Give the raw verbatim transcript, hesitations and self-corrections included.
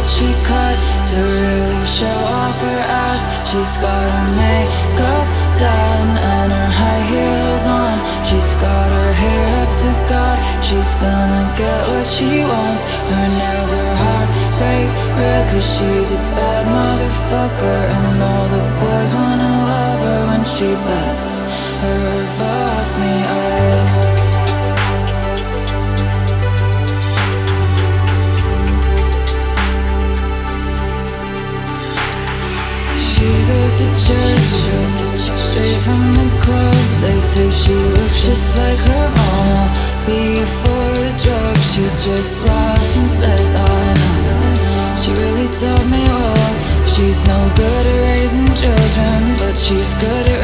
she cut to really show off her ass. She's got her makeup done and her high heels on. She's got her hair up to God. She's gonna get what she wants. Her nails are heartbreak red, cause she's a bad motherfucker, and all the boys wanna love her when she bats her fuck me eyes. She goes to church, straight from the clubs. They say she looks just like her mama. Before the drugs, she just laughs and says, I know. She really taught me well. She's no good at raising children, but she's good at